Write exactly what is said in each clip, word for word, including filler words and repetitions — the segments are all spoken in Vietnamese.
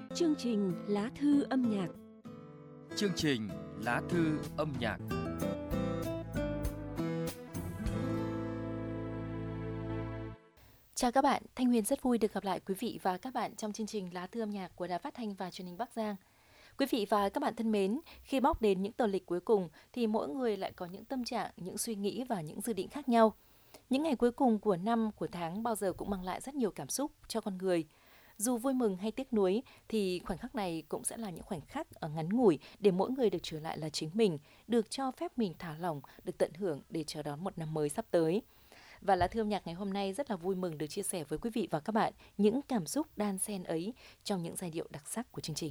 Chương trình Lá thư âm nhạc. Chương trình Lá thư âm nhạc. Chào các bạn, Thanh Huyền rất vui được gặp lại quý vị và các bạn trong chương trình Lá thư âm nhạc của Đài Phát thanh và Truyền hình Bắc Giang. Quý vị và các bạn thân mến, khi bóc đến những tờ lịch cuối cùng thì mỗi người lại có những tâm trạng, những suy nghĩ và những dự định khác nhau. Những ngày cuối cùng của năm, của tháng bao giờ cũng mang lại rất nhiều cảm xúc cho con người. Dù vui mừng hay tiếc nuối thì khoảnh khắc này cũng sẽ là những khoảnh khắc ở ngắn ngủi để mỗi người được trở lại là chính mình, được cho phép mình thả lỏng, được tận hưởng để chờ đón một năm mới sắp tới. Và Lá thư âm nhạc ngày hôm nay rất là vui mừng được chia sẻ với quý vị và các bạn những cảm xúc đan xen ấy trong những giai điệu đặc sắc của chương trình.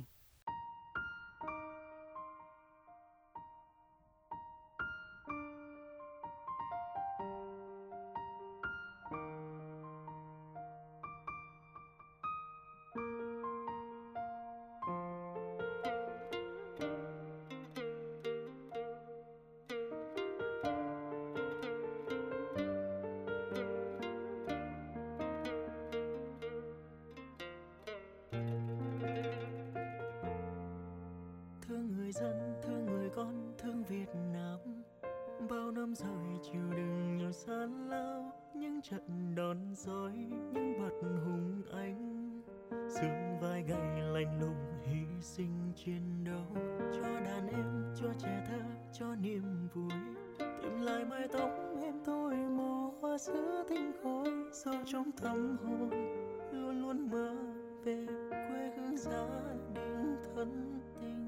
Thương người dân, thương người con, thương Việt Nam. Bao năm rồi chịu đựng nhiều gian lao, những trận đòn roi, những bật hùng anh. Sương vai gầy lạnh lùng hy sinh chiến đấu, cho đàn em, cho trẻ thơ, cho niềm vui. Tìm lại mái tóc em tôi màu hoa giữa tinh khói, sâu trong tâm hồn luôn luôn mơ về quê hương gia đình thân tình.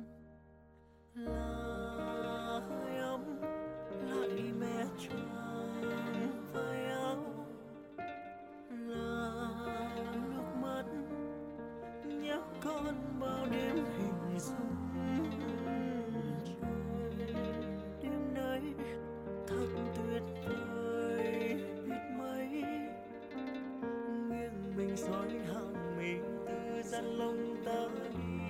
Là hơi ấm lại mẹ tròn vai áo, là nước mắt nhớ con bao đêm hình dung trời. Đêm nay thật tuyệt vời biết mấy, nghiêng mình soi hàng mi từ gian lông ta đi.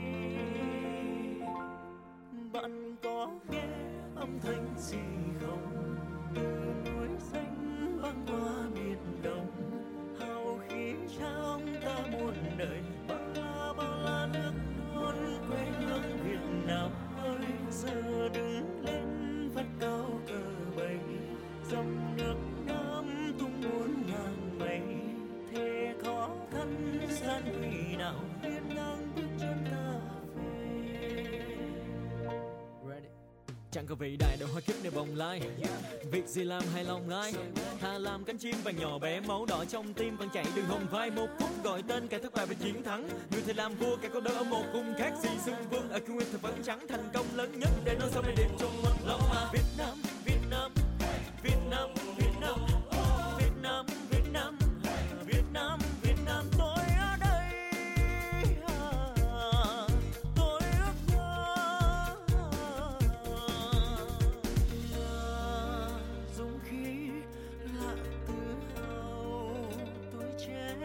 Bạn có nghe âm thanh gì không? Từ núi xanh băng qua biển đông, hào khí trong ta muôn đời. Bao la bao la nước non quê hương Việt Nam ơi, giờ đứng lên vắt cao cờ bay. Dòng nước Nam tung muôn ngàn mây, thế khó khăn gian nguy nào hiên ngang bước chân ta. Chẳng có vĩ đại đâu hoa kiếp này bồng lai, việc gì làm hài lòng ai. Thà làm cánh chim vàng nhỏ bé, máu đỏ trong tim vẫn chảy đường hồng vai. Một phút gọi tên kẻ thất bại và chiến thắng, người thầy làm vua kẻ có đỡ ở một vùng khác. Gì xưng vương ở cương nguyên thực vẫn trắng, thành công lớn nhất để nói sau này điểm trong một lòng mà. Việt Nam, Việt Nam, Việt Nam, Việt Nam, Việt Nam, Việt Nam, Việt Nam, Việt Nam. Tôi ở đây, tôi ước mơ dũng khí là tự hào tuổi trẻ,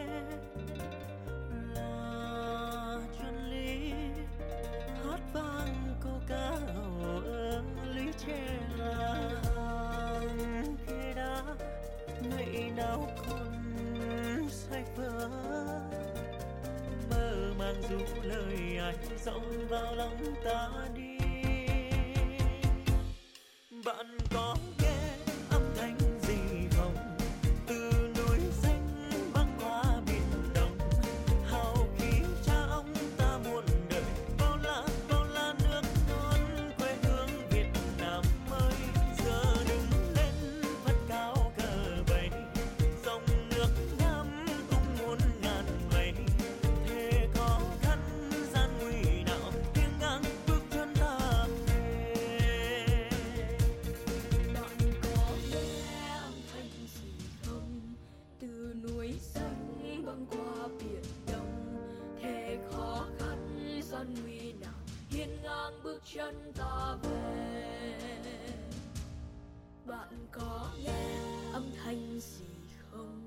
là chân lý hát vang câu ca ở lũy tre. Là hàng cây đá ngày nào còn say vỡ, mơ màng dù lời ai rộng vào lòng ta đi. Bạn có nghe âm thanh gì không? Từ núi xanh băng qua biển đông, hào khí cha ông ta muôn đời. Bao la bao la nước non quê hương Việt Nam ơi, giờ đứng lên vắt cao cờ bay. Dòng nước Nam tung muôn ngàn mây, thế khó khăn gian nguy nào hiên ngang bước chân ta về. Bạn có nghe âm thanh gì không? Từ núi xanh băng qua biển đông, thế khó khăn gian nguy nào hiên ngang bước chân ta về. Bạn có nghe âm thanh gì không?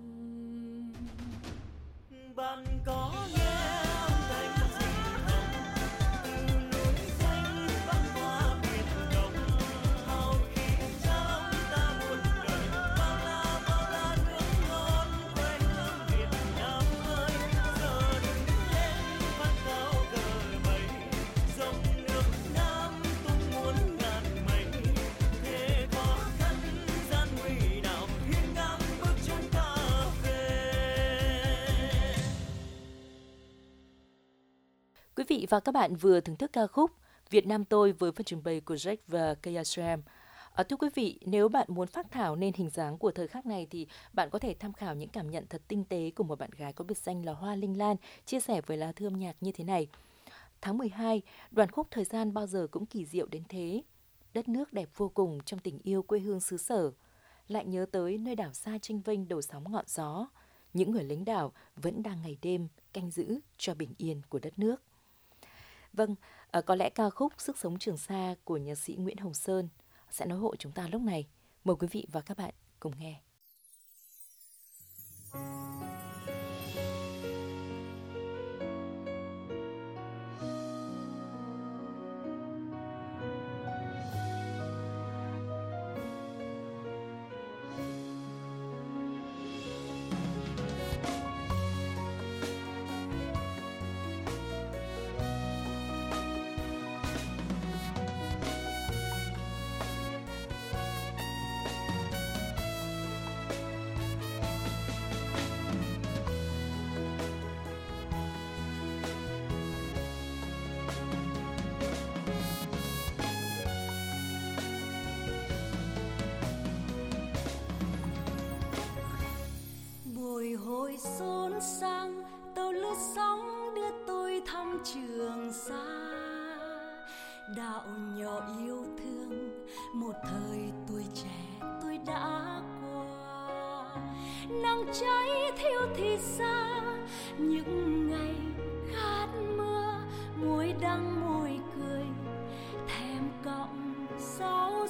Bạn có nghe âm thanh gì không? Từ núi xanh băng qua biển đông, hào khí cha ông ta muôn đời. Bao la bao la nước non quê hương Việt Nam ơi, giờ đứng lên vắt cao Quý vị và các bạn vừa thưởng thức ca khúc Việt Nam tôi với phần trình bày của Jack và Kaya Sram. À, thưa quý vị, nếu bạn muốn phác thảo nên hình dáng của thời khắc này thì bạn có thể tham khảo những cảm nhận thật tinh tế của một bạn gái có biệt danh là Hoa Linh Lan chia sẻ với lá thư âm nhạc như thế này. Tháng mười hai, đoạn khúc thời gian bao giờ cũng kỳ diệu đến thế. Đất nước đẹp vô cùng trong tình yêu quê hương xứ sở. Lại nhớ tới nơi đảo xa chênh vênh đầu sóng ngọn gió. Những người lính đảo vẫn đang ngày đêm canh giữ cho bình yên của đất nước. Vâng, à, có lẽ ca khúc Sức sống Trường Sa của nhạc sĩ Nguyễn Hồng Sơn sẽ nói hộ chúng ta lúc này. Mời quý vị và các bạn cùng nghe. Bồi hồi xôn sang tàu lướt sóng đưa tôi thăm Trường Sa, đảo nhỏ yêu thương một thời tuổi trẻ tôi đã qua. Nắng cháy thiêu thì xa những ngày khát mưa, môi đắng môi cười thèm cọng rau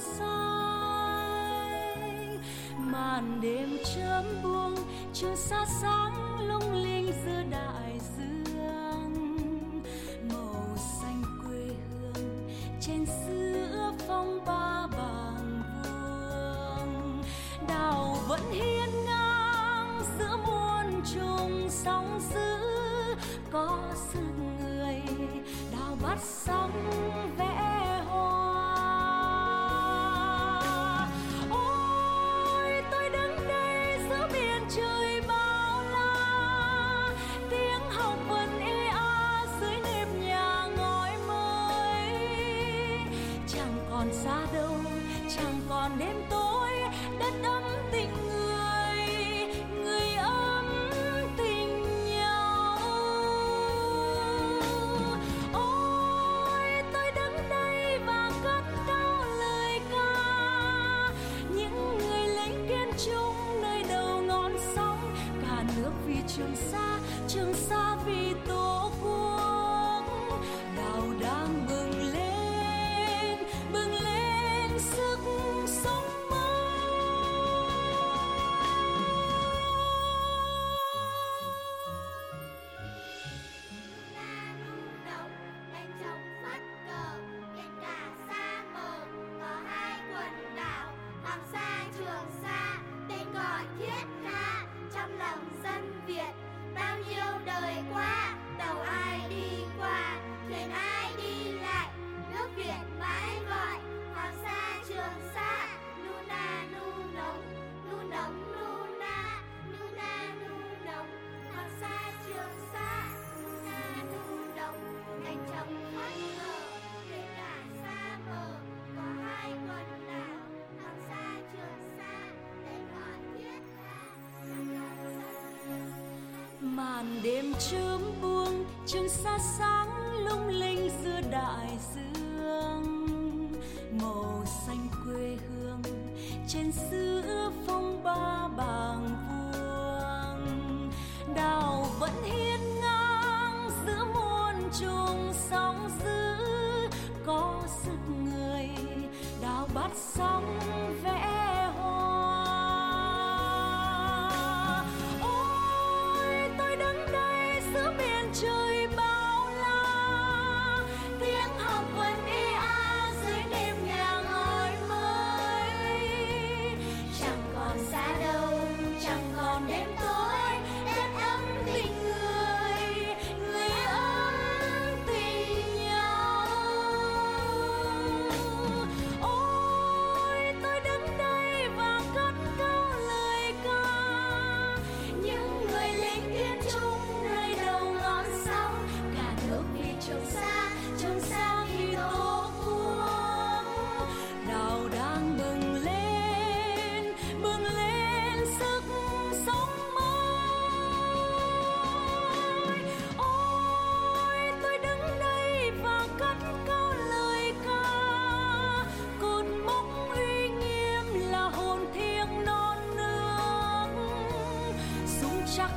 xanh. Màn đêm chớm buông Trường Sa sáng lung linh giữa đại dương, màu xanh quê hương trên giữa phong ba bàng vuông. Đảo vẫn hiên ngang giữa muôn trùng sóng dữ, có sức người đào bắt sóng vẽ hoa. Ôi tôi đứng đây giữa biển trời bao la, tiếng học vần ê a dưới nếp nhà ngói mới. Chẳng còn xa đâu, chẳng còn đêm tối, đất ấm tình người, người ấm tình nhau. Ôi tôi đứng đây và cất cao lời ca, những người lính kiên trung nơi đầu ngọn sóng. Cả nước vì Trường Sa, Trường Sa vì Tổ quốc. Đảo đang bừng lên, bừng lên sức sống mới. Động đánh trống phất cờ, biển cả xa mờ, có hai quần đảo Hoàng Sa Trường Sa, tên gọi thiết tha trong lòng dân Việt. Bao nhiêu đời qua, tàu ai đi qua, thuyền ai đi lại, nước Việt mãi gọi Hoàng Sa Trường Sa. Nu na nu nồng, nu nồng nu na, nu na nu nồng, Hoàng Sa Trường Sa. Nu na nu nồng, đánh trống phất cờ, biển cả xa mờ, có hai quần đảo Hoàng Sa Trường Sa, tên gọi thiết tha trong lòng dân Việt. Màn đêm chớm buông, Trường Sa sáng lung linh giữa đại dương, màu xanh quê hương trên giữa phong ba bàng vuông. Đảo vẫn hiên ngang giữa muôn trùng sóng dữ, có sức người đào bắt sóng vẽ hoa. Ôi tôi đứng đây giữa biển trời bao la, tiếng học vần ê a dưới đêm nhà ngói mới.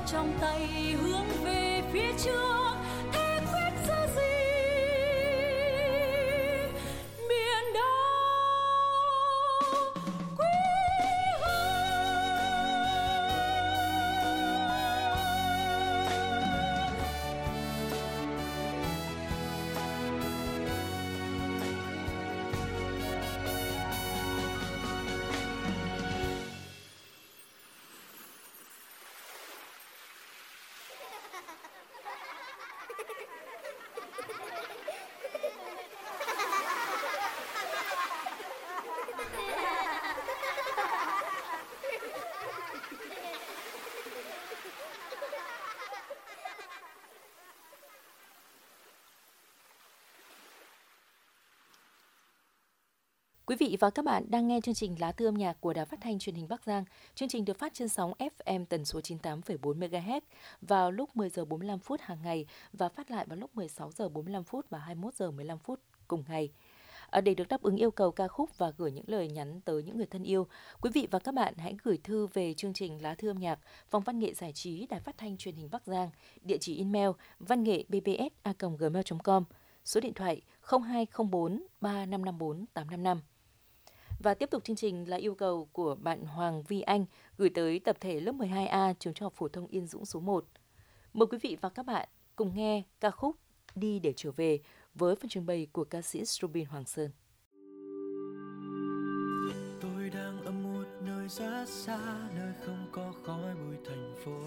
trong tay hướng về phía trước, thế quyết giữ gì miền đó quý Quý vị và các bạn đang nghe chương trình Lá Thư âm nhạc của Đài Phát thanh Truyền hình Bắc Giang. Chương trình được phát trên sóng ép em tần số chín mươi tám phẩy bốn mê ga héc vào lúc mười giờ bốn mươi lăm phút hàng ngày và phát lại vào lúc mười sáu giờ bốn mươi lăm phút và hai mươi mốt giờ mười lăm phút cùng ngày. À, để được đáp ứng yêu cầu ca khúc và gửi những lời nhắn tới những người thân yêu, quý vị và các bạn hãy gửi thư về chương trình Lá Thư âm nhạc, Phòng Văn nghệ Giải trí Đài Phát thanh Truyền hình Bắc Giang, địa chỉ email văn nghệ b b s a còng gmail chấm com, số điện thoại không hai không bốn ba năm năm bốn tám năm năm. Và tiếp tục chương trình là yêu cầu của bạn Hoàng Vi Anh gửi tới tập thể lớp mười hai A trường Trung học phổ thông Yên Dũng số một. Mời quý vị và các bạn cùng nghe ca khúc Đi để trở về với phần trình bày của ca sĩ Robin Hoàng Sơn. Tôi đang ở một nơi rất xa, nơi không có khói bụi thành phố,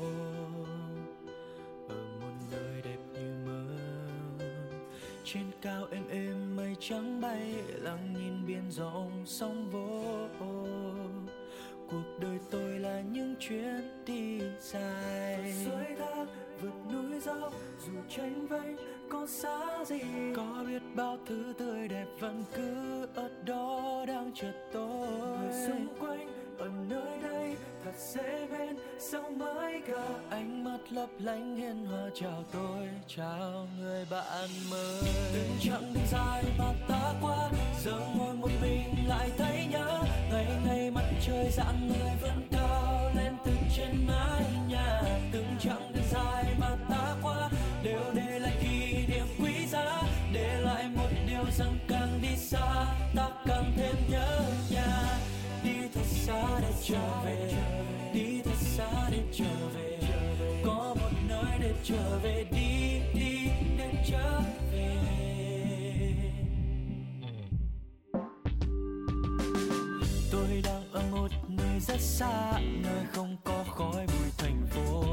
ở một nơi đẹp như mơ. Trên cao êm êm mây trắng bay, lặng nhìn biển rộng sóng vỗ. Cuộc đời tôi là những chuyến đi dài, suối thác vượt núi dốc, dù tranh vênh có xa gì, có biết bao thứ tươi đẹp vẫn cứ ở đó đang chờ tôi. Người xung quanh ở nơi đây thật dễ bên, sao mới gặp ánh mắt lấp lánh hiền hòa chào tôi, chào người bạn mới. Từng chặng đường dài mà ta qua, giờ ngồi một mình lại thấy nhớ, ngày ngày mặt trời rạng người vẫn cao lên từ trên mái nhà. Từng chặng đường dài mà ta qua đều để lại kỷ niệm quý giá, để lại một điều rằng càng đi xa ta càng thêm nhớ nhà. Đi thật xa để trở về, đi thật xa để trở về, có một nơi để trở về, đi đi để trở về. Tôi đang ở một nơi rất xa, nơi không có khói bụi thành phố,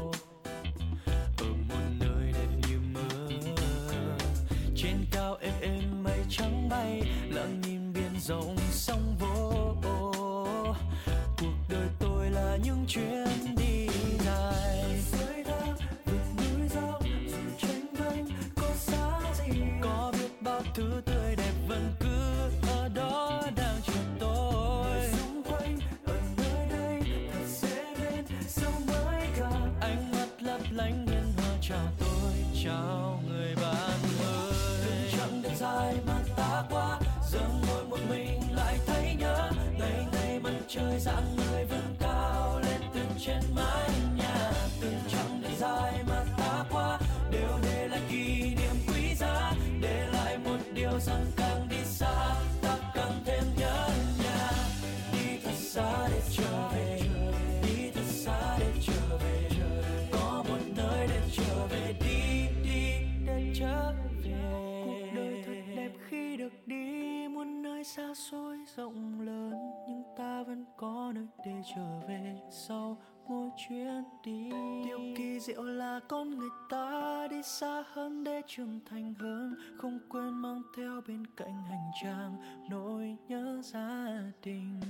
ở một nơi đẹp như mơ. Trên cao êm êm mây trắng bay, lặng nhìn biển rộng sóng vỗ. Cuộc đời tôi là những chuyến đi dài, suối thác vượt núi dốc, dù tranh vênh có xa gì, có biết bao thứ tươi đẹp vẫn cứ ở đó đang chờ tôi. Xung quanh ở nơi đây thật dễ bên, sao mới gặp ánh mắt lấp lánh hiền hòa chào tôi, chào người bạn ơi. Từng chặng đường dài mà ta qua, giờ ngồi một mình lại thấy nhớ, ngày ngày mặt trời rạng người vẫn cao lên từ trên mái nhà. Từng chặng đường dài mà ta qua đều để lại kỷ niệm quý giá, để lại một điều rằng càng đi xa ta càng thêm nhớ nhà. Đi thật xa để trở về, đi thật xa để trở về, có một nơi để trở về, đi đi để trở về. Cuộc đời thật đẹp khi được đi muôn nơi xa xôi rộng lớn, nhưng ta vẫn có nơi để trở về sau mỗi chuyến đi. Điều kỳ diệu là con người ta đi xa hơn để trưởng thành hơn, không quên mang theo bên cạnh hành trang nỗi nhớ gia đình.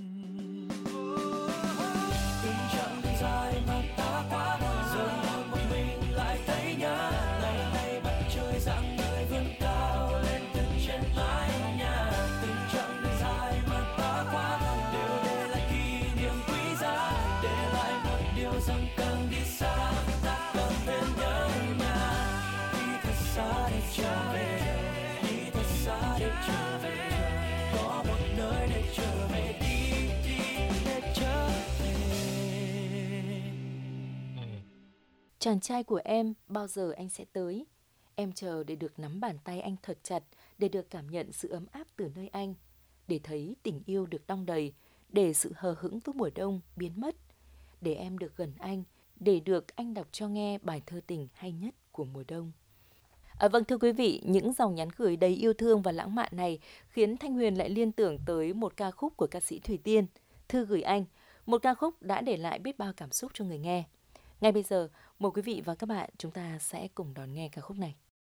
Từng chặng đường dài mà ta qua, giờ ngồi một mình lại thấy nhớ, ngày ngày mặt trời rạng người vươn cao lên từ trên mái nhà. Từng chặng đường dài mà ta qua đều để lại kỷ niệm quý giá, để lại một điều rằng càng đi xa ta càng thêm nhớ nhà. Đi thật xa để trở về, đi thật xa để trở về, có một nơi để trở về, đi đi để trở về. Chàng trai của em, bao giờ anh sẽ tới? Em chờ để được nắm bàn tay anh thật chặt, để được cảm nhận sự ấm áp từ nơi anh, để thấy tình yêu được đong đầy, để sự hờ hững với mùa đông biến mất, để em được gần anh, để được anh đọc cho nghe bài thơ tình hay nhất của mùa đông. À, vâng thưa quý vị, những dòng nhắn gửi đầy yêu thương và lãng mạn này khiến Thanh Huyền lại liên tưởng tới một ca khúc của ca sĩ Thủy Tiên, Thư gửi anh, một ca khúc đã để lại biết bao cảm xúc cho người nghe. Ngay bây giờ, mời quý vị và các bạn chúng ta sẽ cùng đón nghe ca khúc này.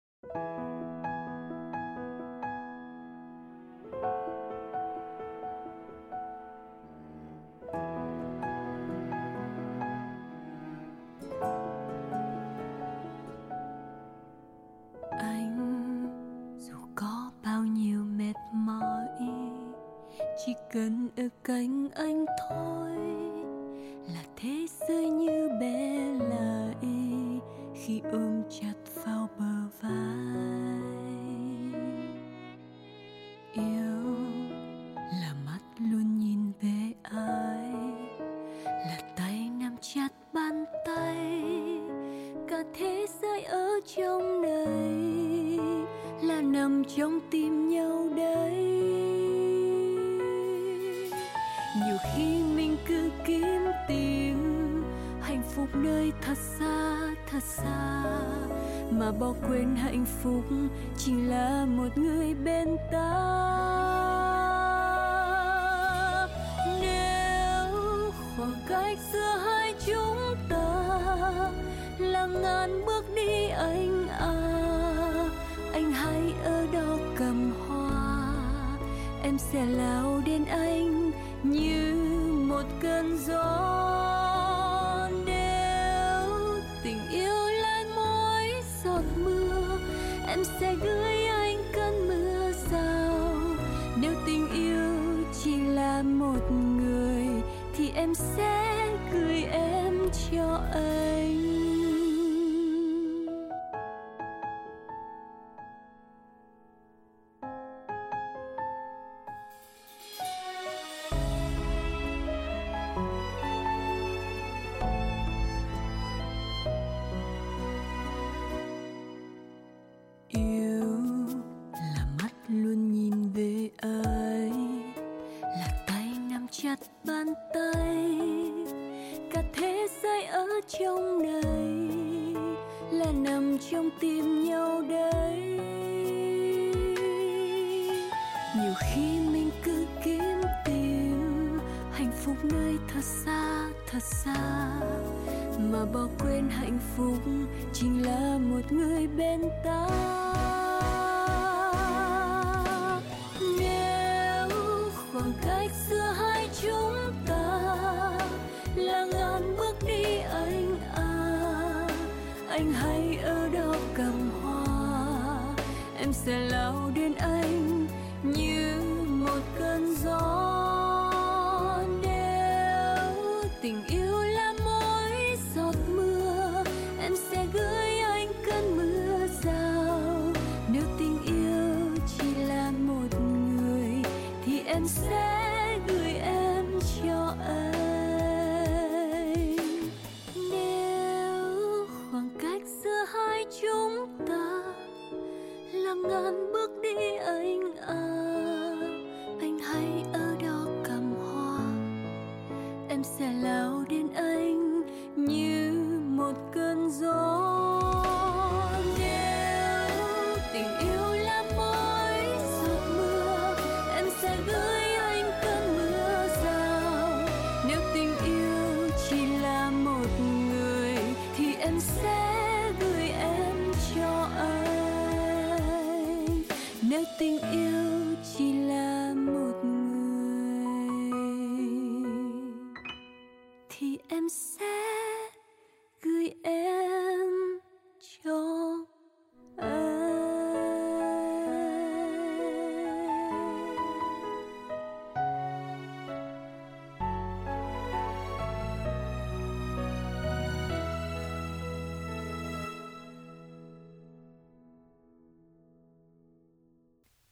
Chỉ cần ở cạnh anh thôi là thế giới như bé lại khi ôm chặt vào bờ vai. Yêu là mắt luôn nhìn về ai, là tay nắm chặt bàn tay, cả thế giới ở trong này là nằm trong tim nhau đấy. Nhiều khi mình cứ kiếm tìm hạnh phúc nơi thật xa, thật xa, mà bỏ quên hạnh phúc chỉ là một người bên ta. Nếu khoảng cách giữa hai chúng ta là ngàn bước đi anh à, anh hãy ở đó cầm hoa, em sẽ lao đến anh như một cơn gió. Nếu tình yêu là mỗi giọt mưa, em sẽ gửi anh cơn mưa rào. Nếu tình yêu chỉ là một người thì em sẽ gửi em cho anh.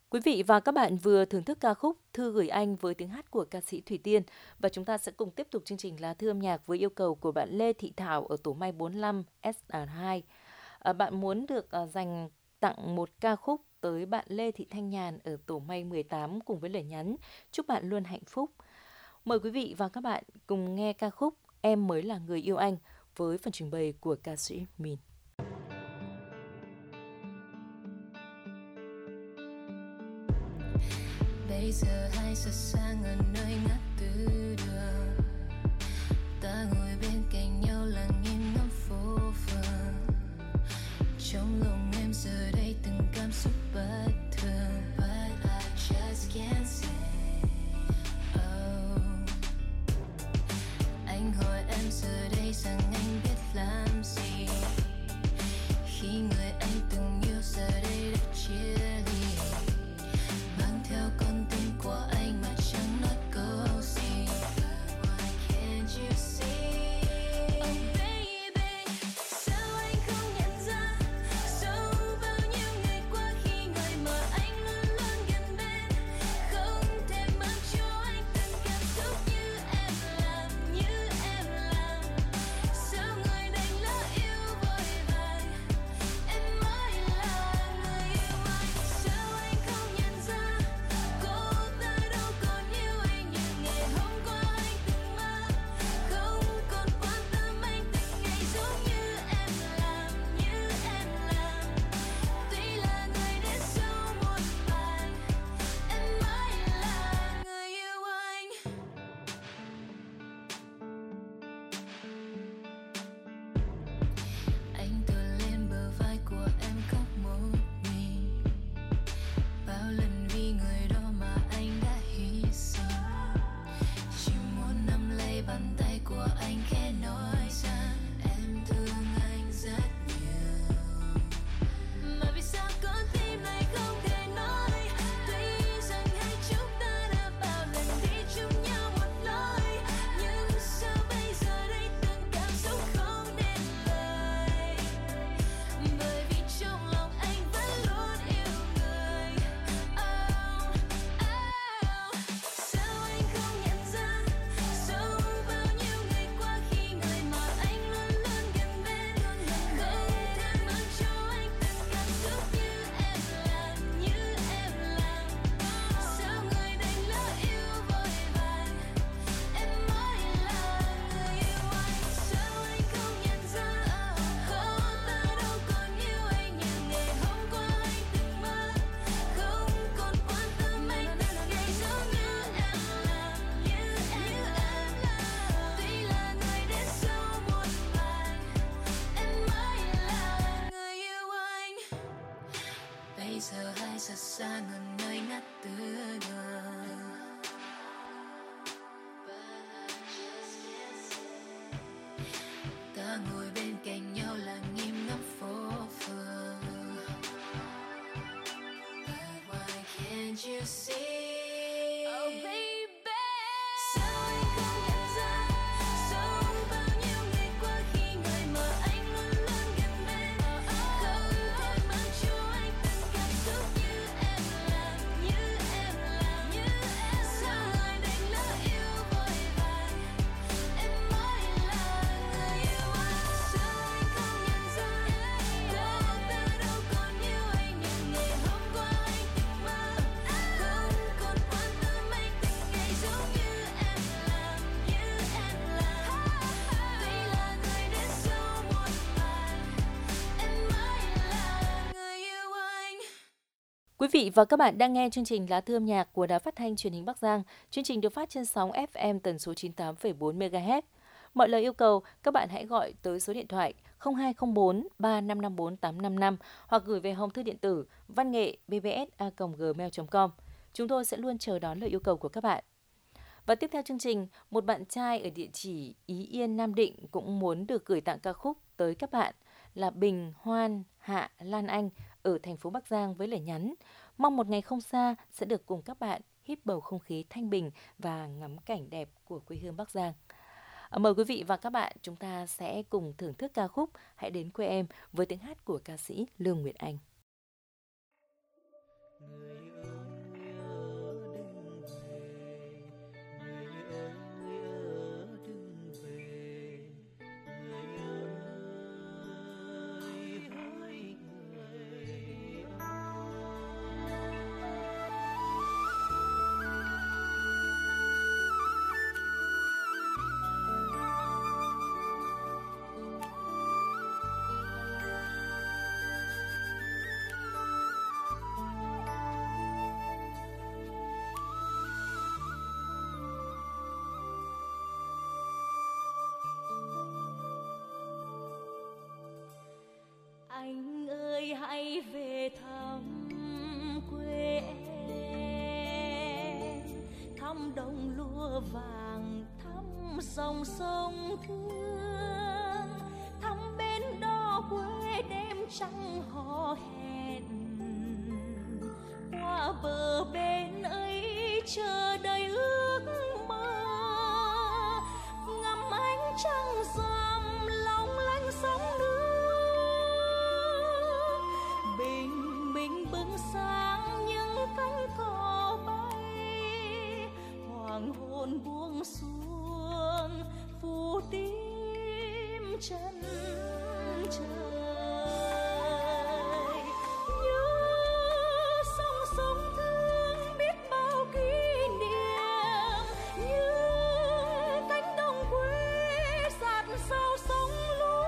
Quý vị và các bạn vừa thưởng thức ca khúc Thư gửi anh với tiếng hát của ca sĩ Thủy Tiên, và chúng ta sẽ cùng tiếp tục chương trình Lá thư âm nhạc với yêu cầu của bạn Lê Thị Thảo ở tổ may bốn lăm S R hai. À, bạn muốn được à, dành tặng một ca khúc tới bạn Lê Thị Thanh Nhàn ở tổ may mười tám cùng với lời nhắn chúc bạn luôn hạnh phúc. Mời quý vị và các bạn cùng nghe ca khúc Em mới là người yêu anh với phần trình bày của ca sĩ Min. Bây giờ hai giờ sáng ở nơi ngã tư đường, ta ngồi bên cạnh nhau lặng im ngắm phố phường. Trong lòng em giờ đây từng cảm xúc bất thường, but I just can't say. Oh, anh hỏi em giờ đây rằng anh biết làm gì khi người anh từng yêu giờ đây đã chia ly, mang theo con tim của anh mà chẳng nói câu gì. Why can't you see? Oh baby, sao anh không nhận ra sau bao nhiêu ngày qua khi người mà anh luôn luôn gần bên không thể mang cho anh từng cảm xúc như em làm, như em làm. Sao người đành lỡ yêu vội vàng, em mới là người yêu anh. Sao anh không nhận ra cô ta đâu còn yêu anh như ngày hôm qua anh từng mơ, không còn quan tâm anh từng ngày giống như em làm, như em làm. Tuy là người đến sau một vài, em mới là người yêu anh. Anh tựa lên bờ vai của em khóc một mình, bao lần vì người đó mà anh đã hy sinh. Chỉ muốn nắm lấy bàn tay của anh khẽ nói rằng em thương anh rất nhiều. Mà vì sao con tim này không thể nói, tuy rằng hai chúng ta đã bao lần đi chung nhau một lối, nhưng sao bây giờ đây từng cảm xúc không nên lời. Bởi vì trong lòng anh vẫn luôn yêu người. Oh, oh. Sao anh không nhận ra sau bao nhiêu ngày qua khi người mà anh luôn luôn gần bên không thể mang cho anh từng cảm xúc như em làm, như em làm. Sao người đành lỡ yêu vội vàng, em mới là người yêu anh. Sao anh không nhận ra cô ta đâu còn yêu anh như ngày hôm qua anh từng mơ, không còn quan tâm anh từng ngày giống như em làm, như em làm. Tuy là người đến sau một vài, em mới là người yêu anh. Bây giờ hai giờ sáng ở nơi ngã tư đường, ta ngồi bên cạnh nhau lặng im ngắm phố phường. But why can't you see? Oh baby, sao anh không nhận ra sau bao nhiêu ngày qua khi người mà anh luôn luôn gần bên không thể mang cho anh từng cảm xúc như em làm, như em làm, như em. Sao người đành lỡ yêu vội vàng, em mới là người yêu anh. Sao anh không nhận ra cô ta đâu còn yêu anh như ngày hôm qua anh từng mơ, không còn quan tâm anh từng ngày giống như em làm, như em làm. Tuy là người đến sau một vài, em mới là người yêu anh. Quý vị và các bạn đang nghe chương trình Lá thư âm nhạc của Đài Phát thanh Truyền hình Bắc Giang. Chương trình được phát trên sóng ép em tần số chín mươi tám phẩy bốn mê ga héc. Mọi lời yêu cầu, các bạn hãy gọi tới số điện thoại không hai không bốn ba năm năm bốn tám năm năm hoặc gửi về hòm thư điện tử văn nghệ b b s a còng gmail chấm com. Chúng tôi sẽ luôn chờ đón lời yêu cầu của các bạn. Và tiếp theo chương trình, một bạn trai ở địa chỉ Ý Yên, Nam Định cũng muốn được gửi tặng ca khúc tới các bạn là Bình, Hoan, Hạ, Lan Anh ở thành phố Bắc Giang với lời nhắn mong một ngày không xa sẽ được cùng các bạn hít bầu không khí thanh bình và ngắm cảnh đẹp của quê hương Bắc Giang. À, mời quý vị và các bạn chúng ta sẽ cùng thưởng thức ca khúc Hãy đến quê em với tiếng hát của ca sĩ Lương Nguyệt Anh. Người ơi thăm đồng lúa vàng, thăm dòng sông Thương, thăm bên đó quê đêm trăng hò hẹn. Qua bờ bên ấy chờ đầy ước mơ, ngắm ánh trăng rằm long lanh sóng nước. Bình minh bừng sáng những cánh cò bay, hoàng hôn buông xuống phủ tím chân trời. Nhớ sông sông Thương biết bao kỷ niệm, như cánh đồng quê dạt dào sông lúa.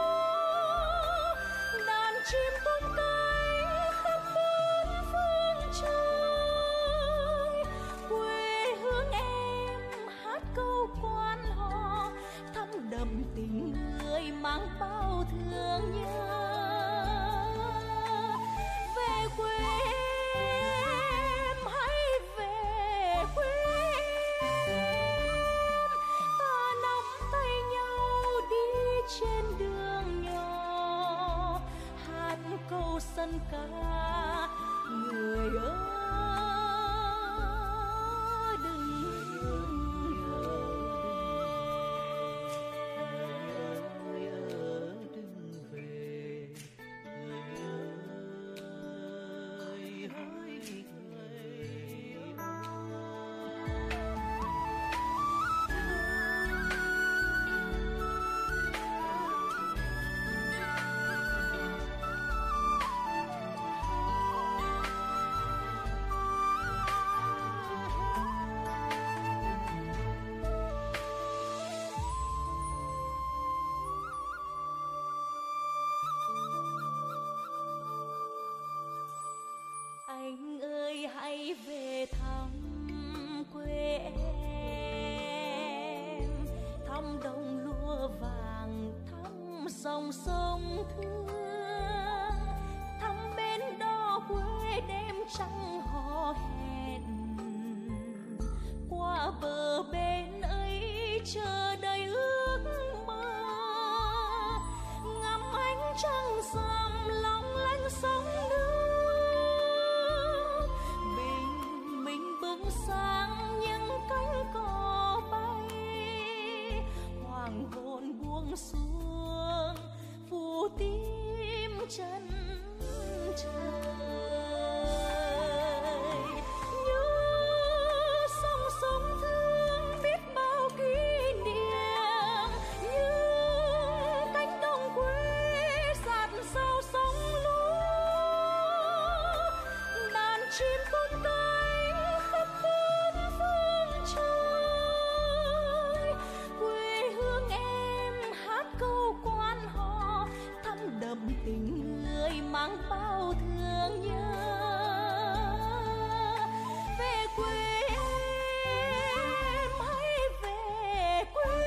Đàn chim tung cánh khắp bốn phương trời, quê hương em hát câu quan họ, thăm đậm tình người mang bao thương nhớ. Về quê em, hãy về quê em, ta nắm tay nhau đi trên đường nhỏ, hát câu sân ca người ơi đừng về. Anh ơi hãy về thăm quê em, thăm đồng lúa vàng, thăm dòng sông Thương, thăm bên đó quê đêm trăng hò hẹn. Qua bờ bên ấy chờ đầy ước mơ, ngắm ánh trăng rằm long lanh sóng nước. Bình minh bừng sáng những cánh cò bay, hoàng hôn buông xuống phủ tím chân trời. Nhớ sông sông Thương biết bao kỷ niệm, như cánh đồng quê dạt dào sông lúa. Đàn chim tung cánh khắp bốn phương trời, quê hương em hát câu quan họ, thăm đậm tình người mang bao thương nhớ. Về quê em, hãy về quê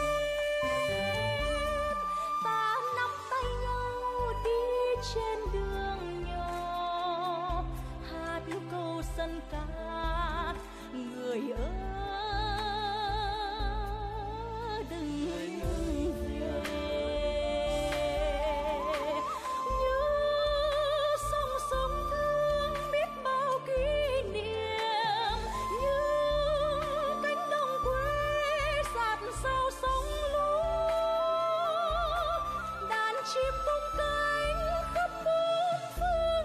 em, ta nắm tay nhau đi trên đường nhỏ, hát câu sân ca người ơi đừng về. Nhớ sông sông Thương biết bao kỷ niệm, như cánh đồng quê dạt dào sông lúa. Đàn chim tung cánh khắp bốn phương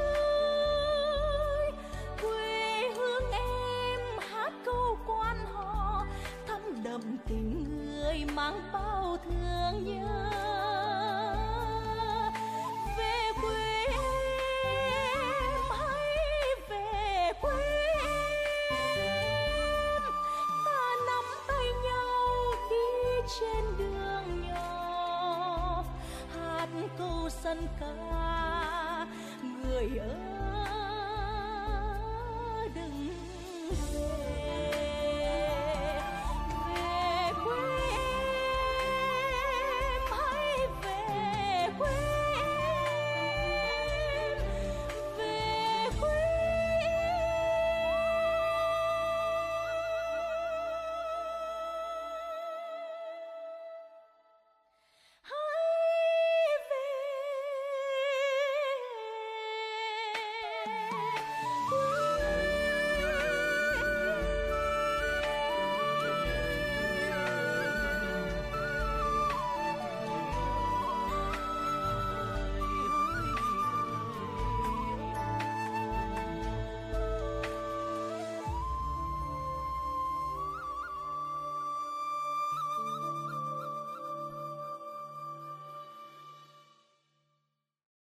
trời, quê hương em hát câu quan họ, thăm đậm tình người mang bao thương nhớ. Về quê em, hãy về quê em, ta nắm tay nhau đi trên đường nhỏ, hát câu sân ca người ơi đừng về. Về quê em, hãy về quê em, về quê em.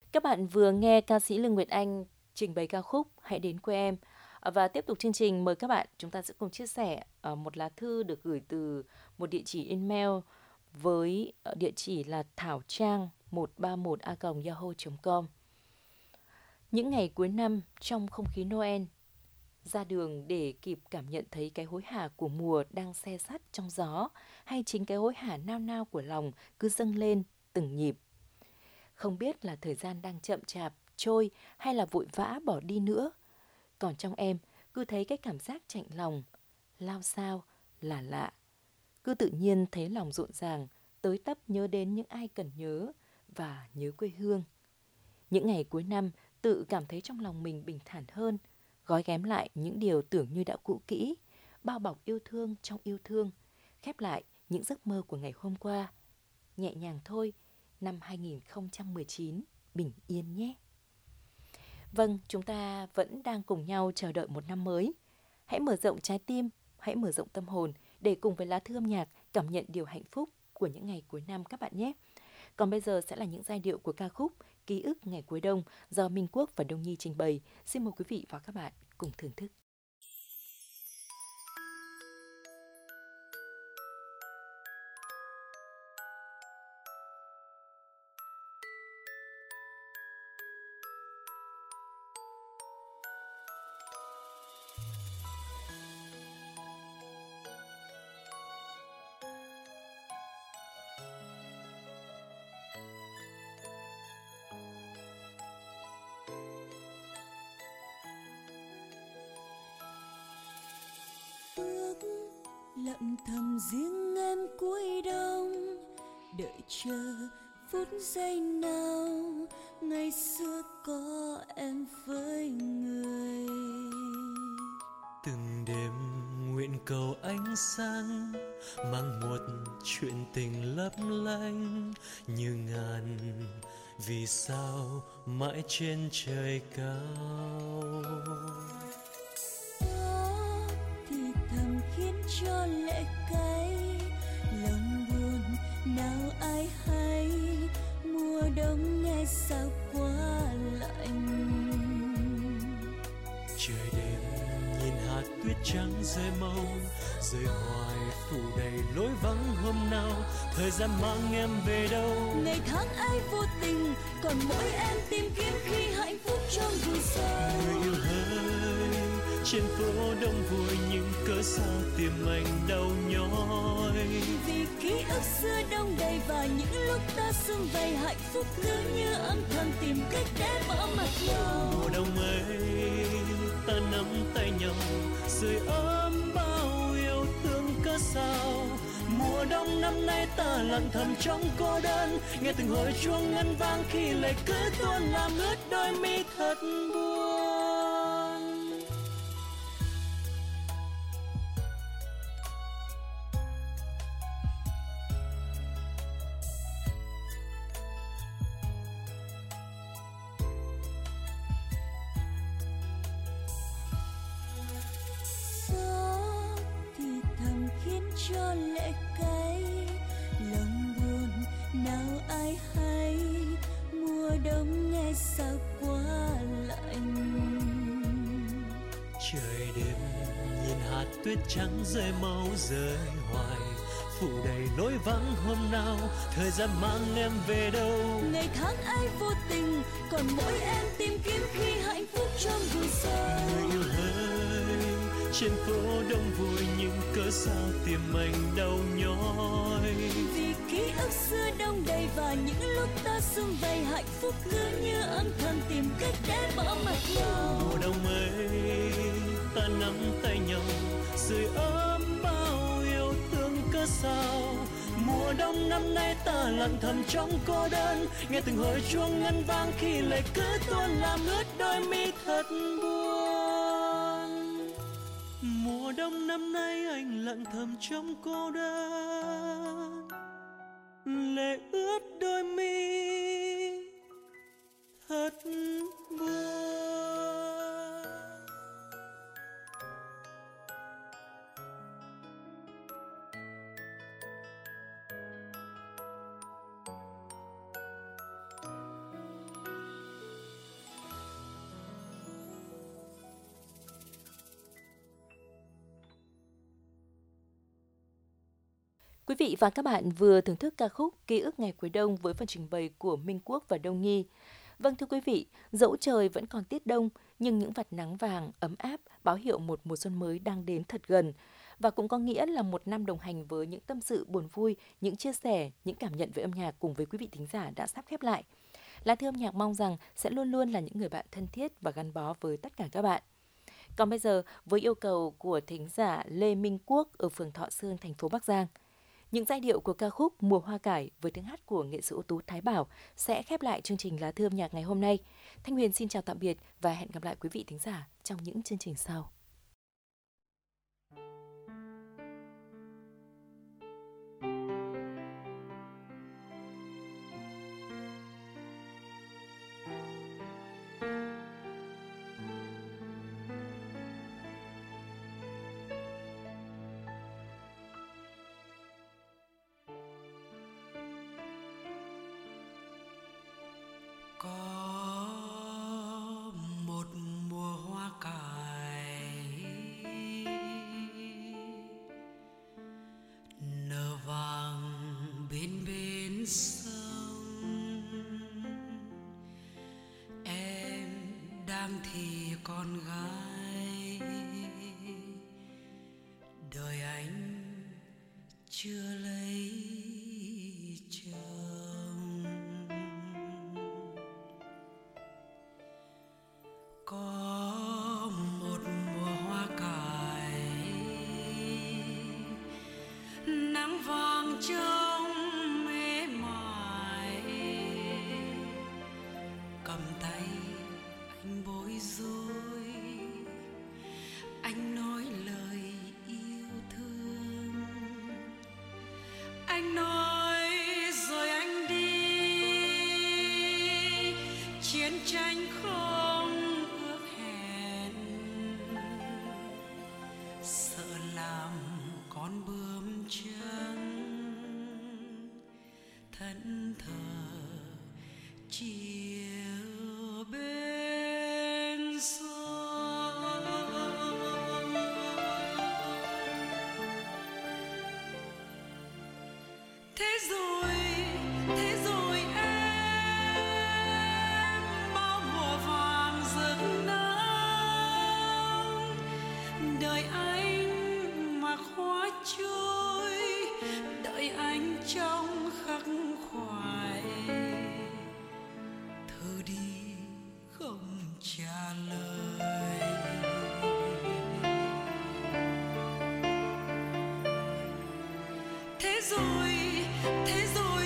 Các bạn vừa nghe ca sĩ Lương Nguyệt Anh trình bày ca khúc Hãy đến quê em. Và tiếp tục chương trình, mời các bạn chúng ta sẽ cùng chia sẻ một lá thư được gửi từ một địa chỉ email với địa chỉ là thảo trang một ba một a còng yahoo chấm com. Những ngày cuối năm trong không khí Noel, ra đường để kịp cảm nhận thấy cái hối hả của mùa đang se sắt trong gió, hay chính cái hối hả nao nao của lòng cứ dâng lên từng nhịp. Không biết là thời gian đang chậm chạp trôi hay là vội vã bỏ đi nữa. Còn trong em cứ thấy cái cảm giác chạnh lòng, lao sao, là lạ. Cứ tự nhiên thấy lòng rộn ràng, tới tấp nhớ đến những ai cần nhớ và nhớ quê hương. Những ngày cuối năm tự cảm thấy trong lòng mình bình thản hơn, gói ghém lại những điều tưởng như đã cũ kỹ, bao bọc yêu thương trong yêu thương, khép lại những giấc mơ của ngày hôm qua. Nhẹ nhàng thôi, năm hai không một chín bình yên nhé. Vâng, chúng ta vẫn đang cùng nhau chờ đợi một năm mới. Hãy mở rộng trái tim, hãy mở rộng tâm hồn để cùng với lá thư âm nhạc cảm nhận điều hạnh phúc của những ngày cuối năm các bạn nhé. Còn bây giờ sẽ là những giai điệu của ca khúc Ký ức ngày cuối đông do Minh Quốc và Đông Nhi trình bày. Xin mời quý vị và các bạn cùng thưởng thức. Lặng thầm riêng em cuối đông, đợi chờ phút giây nào ngày xưa có em với người. Từng đêm nguyện cầu ánh sáng mang một chuyện tình lấp lánh như ngàn vì sao mãi trên trời cao. Cho lệ cay lòng buồn nào ai hay, mùa đông nghe sao quá lạnh. Trời đêm nhìn hạt tuyết trắng rơi màu, rơi hoài phủ đầy lối vắng hôm nào. Thời gian mang em về đâu, ngày tháng ai vô tình, còn mỗi em tìm kiếm khi hạnh phúc trong dù sao. Người yêu ơi, trên phố đông vui nhưng cớ sao tim anh đau nhói. Vì ký ức xưa đông đầy và những lúc ta sum vầy hạnh phúc cứ như âm thầm tìm cách để bỏ mặt nhau. Mùa đông ấy ta nắm tay nhau, sưởi ấm bao yêu thương cớ sao. Mùa đông năm nay ta lặng thầm trong cô đơn, nghe từng hồi chuông ngân vang khi lệ cứ tuôn làm ướt đôi mi thật buồn. Cho lệ cay lòng buồn nào ai hay, mùa đông nghe sao quá lạnh. Trời đêm nhìn hạt tuyết trắng rơi mau rơi hoài phủ đầy lối vắng hôm nào. Thời gian mang em về đâu, ngày tháng ai vô tình, còn mỗi em tìm kiếm khi hạnh phúc trong dù sao. Người yêu ơi, trên phố đông vui nhưng cớ sao tim anh đau nhói. Vì ký ức xưa đông đầy và những lúc ta sum vầy hạnh phúc cứ như âm thầm tìm cách để bỏ mặt nhau. Mùa đông ấy ta nắm tay nhau, sưởi ấm bao yêu thương cớ sao. Mùa đông năm nay ta lặng thầm trong cô đơn, nghe từng hồi chuông ngân vang khi lệ cứ tuôn làm ướt đôi mi thật buồn. Mùa đông năm nay anh lặng thầm trong cô đơn, lệ ướt đôi mi thật buồn. Quý vị và các bạn vừa thưởng thức ca khúc Ký ức ngày cuối đông với phần trình bày của Minh Quốc và Đông Nhi. Vâng thưa quý vị, dẫu trời vẫn còn tiết đông, nhưng những vạt nắng vàng ấm áp báo hiệu một mùa xuân mới đang đến thật gần. Và cũng có nghĩa là một năm đồng hành với những tâm sự buồn vui, những chia sẻ, những cảm nhận về âm nhạc cùng với quý vị thính giả đã sắp khép lại. Lá Thư âm nhạc mong rằng sẽ luôn luôn là những người bạn thân thiết và gắn bó với tất cả các bạn. Còn bây giờ, với yêu cầu của thính giả Lê Minh Quốc ở phường Thọ Sương, thành phố Bắc Giang, những giai điệu của ca khúc Mùa Hoa Cải với tiếng hát của nghệ sĩ ưu tú Thái Bảo sẽ khép lại chương trình Lá Thư âm nhạc ngày hôm nay. Thanh Huyền xin chào tạm biệt và hẹn gặp lại quý vị thính giả trong những chương trình sau. Có một mùa hoa cải nở vàng bên bên sông, em đang thì con gái, đời anh chưa lấy chồng. Có một mùa hoa cải nắng vàng trong mê mải, cầm tay anh bối rối, anh nói lời yêu thương, anh nói rồi anh đi, chiến tranh không ước hẹn, sợ làm con bướm trắng thẫn thờ chiều bên sông. Thế rồi, thế rồi em bao mùa vàng rực nắng, đợi anh mà khóa trôi, đợi anh trong khắc khoải, thư đi không trả lời. Thế rồi, thế rồi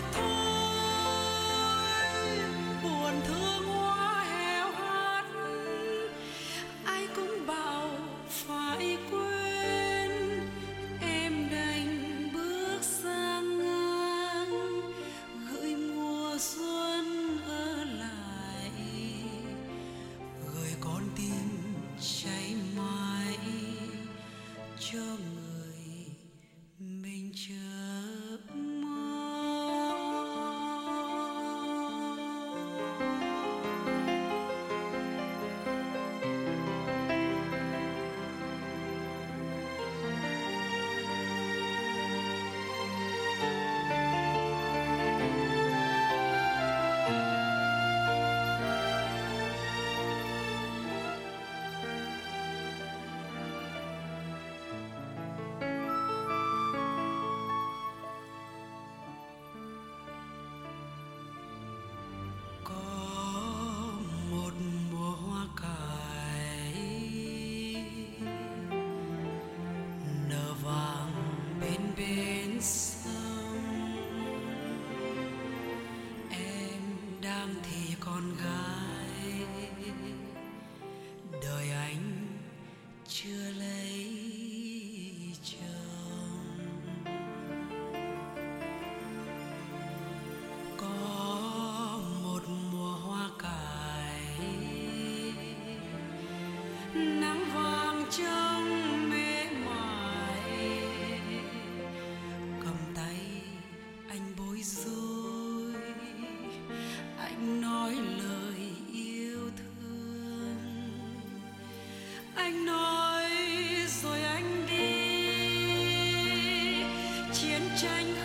thôi, buồn thương hoa héo hắt, ai cũng bảo phải quên, em đành bước sang ngang, gửi mùa xuân ở lại, gửi con tim cháy mãi cho người mình chờ mong. Có một mùa hoa cải nở vàng bên bên sông, em đang thì con gái, đời anh chưa lấy chồng. Có một mùa hoa cải nắng vàng trong mê mải, cầm tay anh bối rối, anh nói lời yêu thương, anh nói rồi anh đi, chiến tranh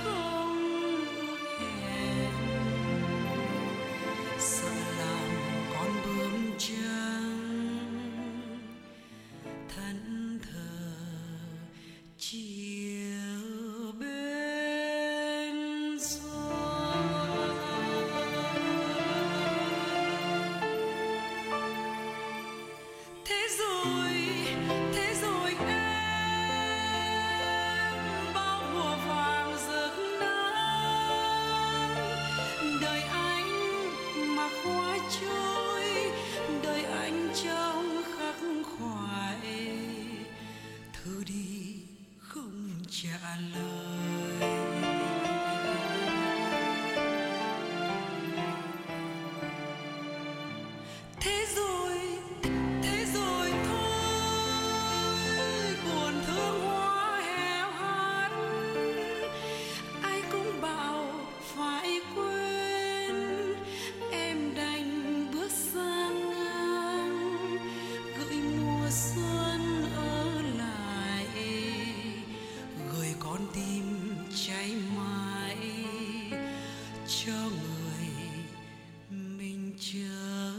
Thế rồi, thế rồi thôi, buồn thương hoa héo hắt, ai cũng bảo phải quên, em đành bước sang ngang, gửi mùa xuân ở lại, gửi con tim cháy mãi cho người mình chờ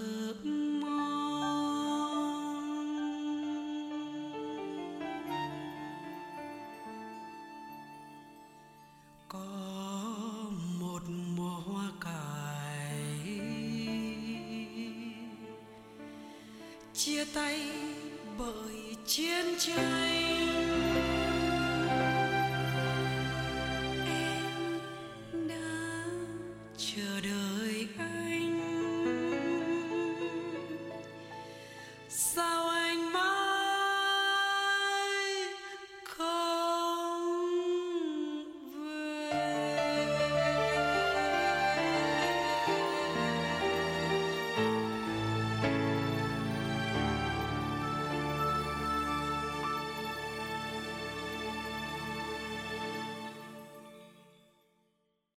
mong. Có một mùa hoa cải chia tay bởi chiến tranh, em đã chờ đợi